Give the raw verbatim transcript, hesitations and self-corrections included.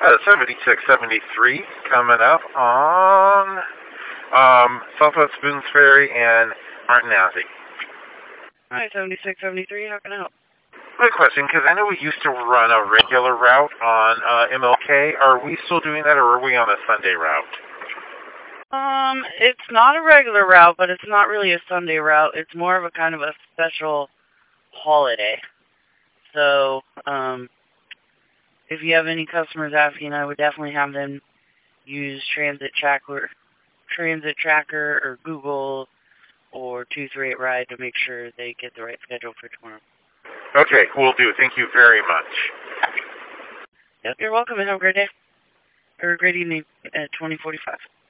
Uh, seventy-six seventy-three coming up on um, Southwest Spoons Ferry and Martin Nazi. Hi, seventy-six seventy-three, how can I help? Quick question, because I know we used to run a regular route on uh, M L K. Are we still doing that, or are we on a Sunday route? Um, it's not a regular route, but it's not really a Sunday route. It's more of a kind of a special holiday. So, um, if you have any customers asking, I would definitely have them use Transit Tracker, Transit Tracker, or Google, or two three eight Ride to make sure they get the right schedule for tomorrow. Okay, will do. Thank you very much. Yep, you're welcome, and have a great day. Or a great evening at twenty forty-five.